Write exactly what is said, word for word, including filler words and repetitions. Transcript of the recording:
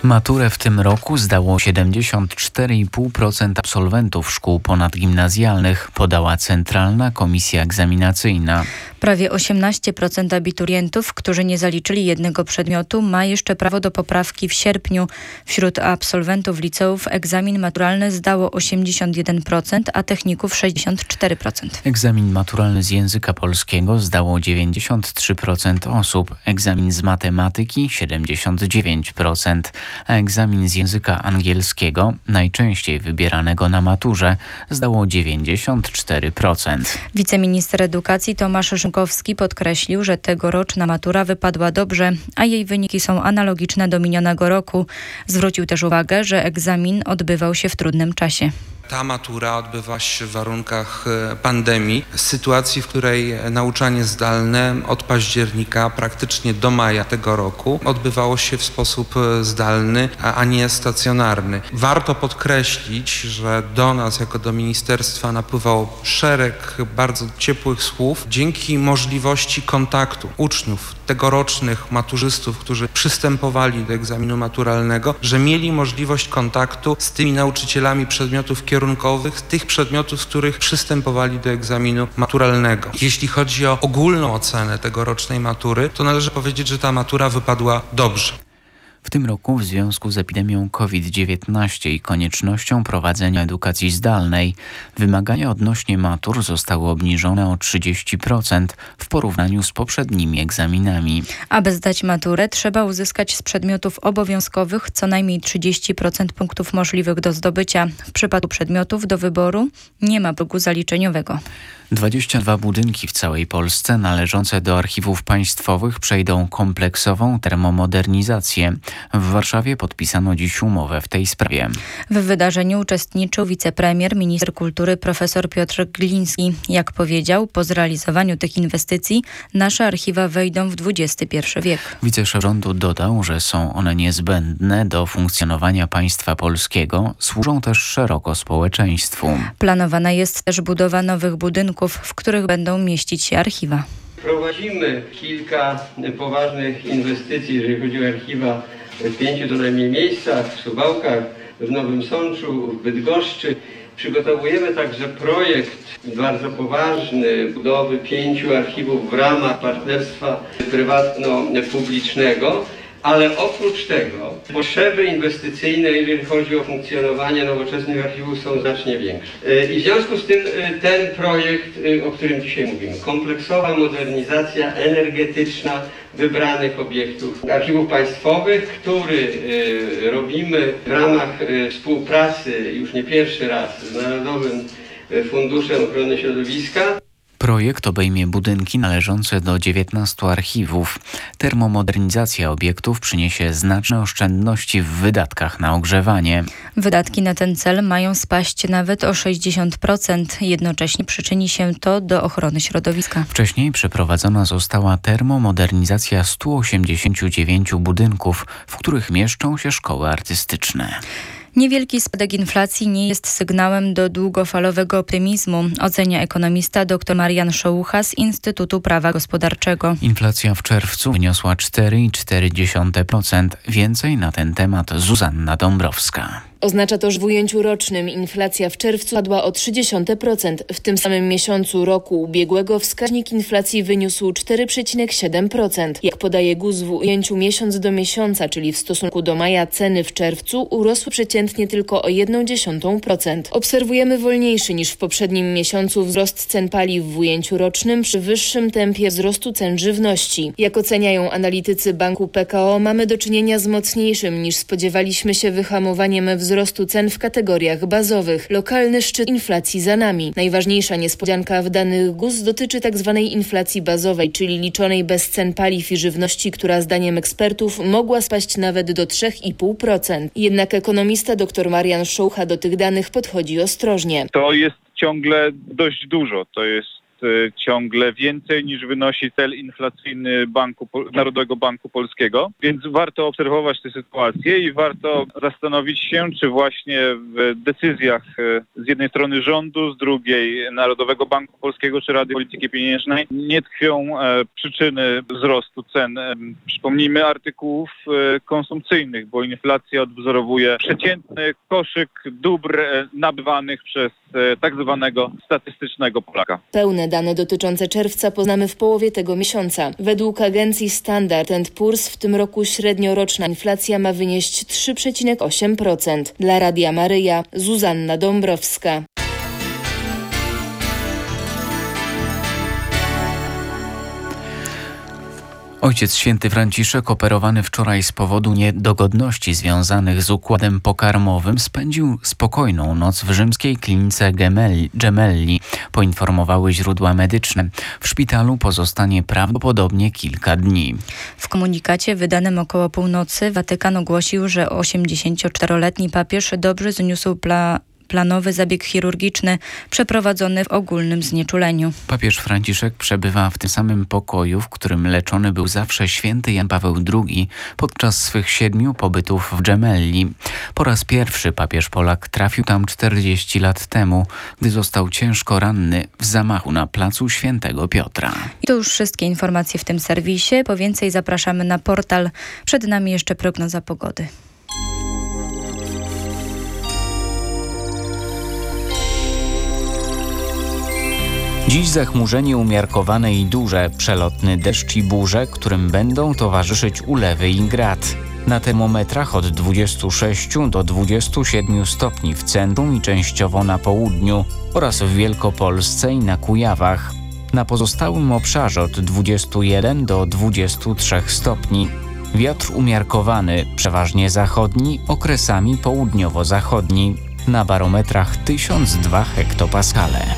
Maturę w tym roku zdało siedemdziesiąt cztery i pół procent absolwentów szkół ponadgimnazjalnych, podała Centralna Komisja Egzaminacyjna. Prawie osiemnaście procent abiturientów, którzy nie zaliczyli jednego przedmiotu, ma jeszcze prawo do poprawki w sierpniu. Wśród absolwentów liceów egzamin maturalny zdało osiemdziesiąt jeden procent, a techników sześćdziesiąt cztery procent. Egzamin maturalny z języka polskiego zdało dziewięćdziesiąt trzy procent osób, egzamin z matematyki siedemdziesiąt dziewięć procent, a egzamin z języka angielskiego, najczęściej wybieranego na maturze, zdało dziewięćdziesiąt cztery procent. Wiceminister edukacji Tomasz Rzymkowski podkreślił, że tegoroczna matura wypadła dobrze, a jej wyniki są analogiczne do minionego roku. Zwrócił też uwagę, że egzamin odbywał się w trudnym czasie. Ta matura odbywa się w warunkach pandemii, sytuacji, w której nauczanie zdalne od października praktycznie do maja tego roku odbywało się w sposób zdalny, a nie stacjonarny. Warto podkreślić, że do nas jako do ministerstwa napływał szereg bardzo ciepłych słów dzięki możliwości kontaktu uczniów, tegorocznych maturzystów, którzy przystępowali do egzaminu maturalnego, że mieli możliwość kontaktu z tymi nauczycielami przedmiotów kierunkowych, tych przedmiotów, z których przystępowali do egzaminu maturalnego. Jeśli chodzi o ogólną ocenę tegorocznej matury, to należy powiedzieć, że ta matura wypadła dobrze. W tym roku w związku z epidemią kowid dziewiętnaście i koniecznością prowadzenia edukacji zdalnej wymagania odnośnie matur zostały obniżone o trzydzieści procent w porównaniu z poprzednimi egzaminami. Aby zdać maturę, trzeba uzyskać z przedmiotów obowiązkowych co najmniej trzydzieści procent punktów możliwych do zdobycia. W przypadku przedmiotów do wyboru nie ma progu zaliczeniowego. dwadzieścia dwa budynki w całej Polsce należące do archiwów państwowych przejdą kompleksową termomodernizację. W Warszawie podpisano dziś umowę w tej sprawie. W wydarzeniu uczestniczył wicepremier, minister kultury profesor Piotr Gliński. Jak powiedział, po zrealizowaniu tych inwestycji nasze archiwa wejdą w dwudziesty pierwszy wiek. Wiceszef rządu dodał, że są one niezbędne do funkcjonowania państwa polskiego, służą też szeroko społeczeństwu. Planowana jest też budowa nowych budynków, w których będą mieścić się archiwa. Prowadzimy kilka poważnych inwestycji, jeżeli chodzi o archiwa w pięciu co najmniej miejscach, w Suwałkach, w Nowym Sączu, w Bydgoszczy. Przygotowujemy także projekt bardzo poważny budowy pięciu archiwów w ramach partnerstwa prywatno-publicznego. Ale oprócz tego potrzeby inwestycyjne, jeżeli chodzi o funkcjonowanie nowoczesnych archiwów, są znacznie większe. I w związku z tym ten projekt, o którym dzisiaj mówimy, kompleksowa modernizacja energetyczna wybranych obiektów archiwów państwowych, który robimy w ramach współpracy już nie pierwszy raz z Narodowym Funduszem Ochrony Środowiska. Projekt obejmie budynki należące do dziewiętnastu archiwów. Termomodernizacja obiektów przyniesie znaczne oszczędności w wydatkach na ogrzewanie. Wydatki na ten cel mają spaść nawet o sześćdziesiąt procent. Jednocześnie przyczyni się to do ochrony środowiska. Wcześniej przeprowadzona została termomodernizacja stu osiemdziesięciu dziewięciu budynków, w których mieszczą się szkoły artystyczne. Niewielki spadek inflacji nie jest sygnałem do długofalowego optymizmu, ocenia ekonomista dr Marian Szołucha z Instytutu Prawa Gospodarczego. Inflacja w czerwcu wyniosła cztery przecinek cztery procent. Więcej na ten temat Zuzanna Dąbrowska. Oznacza to, że w ujęciu rocznym inflacja w czerwcu padła o trzy dziesiąte procent. W tym samym miesiącu roku ubiegłego wskaźnik inflacji wyniósł cztery przecinek siedem procent. Jak podaje G U S w ujęciu miesiąc do miesiąca, czyli w stosunku do maja, ceny w czerwcu urosły przeciętnie tylko o jedną dziesiątą procent. Obserwujemy wolniejszy niż w poprzednim miesiącu wzrost cen paliw w ujęciu rocznym przy wyższym tempie wzrostu cen żywności. Jak oceniają analitycy banku P K O, mamy do czynienia z mocniejszym niż spodziewaliśmy się wyhamowaniem wzrostu wzrostu cen w kategoriach bazowych. Lokalny szczyt inflacji za nami. Najważniejsza niespodzianka w danych G U S dotyczy tzw. inflacji bazowej, czyli liczonej bez cen paliw i żywności, która zdaniem ekspertów mogła spaść nawet do trzy i pół procent. Jednak ekonomista dr Marian Szołucha do tych danych podchodzi ostrożnie. To jest ciągle dość dużo. To jest ciągle więcej niż wynosi cel inflacyjny Banku, Narodowego Banku Polskiego, więc warto obserwować tę sytuację i warto zastanowić się, czy właśnie w decyzjach z jednej strony rządu, z drugiej Narodowego Banku Polskiego czy Rady Polityki Pieniężnej nie tkwią przyczyny wzrostu cen. Przypomnijmy artykułów konsumpcyjnych, bo inflacja odwzorowuje przeciętny koszyk dóbr nabywanych przez tak zwanego statystycznego Polaka. Pełne dane dotyczące czerwca poznamy w połowie tego miesiąca. Według agencji Standard and Poor's w tym roku średnioroczna inflacja ma wynieść trzy przecinek osiem procent. Dla Radia Maryja, Zuzanna Dąbrowska. Ojciec Święty Franciszek, operowany wczoraj z powodu niedogodności związanych z układem pokarmowym, spędził spokojną noc w rzymskiej klinice Gemelli, poinformowały źródła medyczne. W szpitalu pozostanie prawdopodobnie kilka dni. W komunikacie wydanym około północy Watykan ogłosił, że osiemdziesięcioczteroletni papież dobrze zniósł pla planowy zabieg chirurgiczny przeprowadzony w ogólnym znieczuleniu. Papież Franciszek przebywa w tym samym pokoju, w którym leczony był zawsze święty Jan Paweł drugi podczas swych siedmiu pobytów w Gemelli. Po raz pierwszy papież Polak trafił tam czterdzieści lat temu, gdy został ciężko ranny w zamachu na placu Świętego Piotra. I to już wszystkie informacje w tym serwisie. Po więcej zapraszamy na portal. Przed nami jeszcze prognoza pogody. Dziś zachmurzenie umiarkowane i duże, przelotny deszcz i burze, którym będą towarzyszyć ulewy i grad. Na termometrach od dwudziestu sześciu do dwudziestu siedmiu stopni w centrum i częściowo na południu oraz w Wielkopolsce i na Kujawach. Na pozostałym obszarze od dwudziestu jeden do dwudziestu trzech stopni. Wiatr umiarkowany, przeważnie zachodni, okresami południowo-zachodni. Na barometrach tysiąc dwa hektopaskale.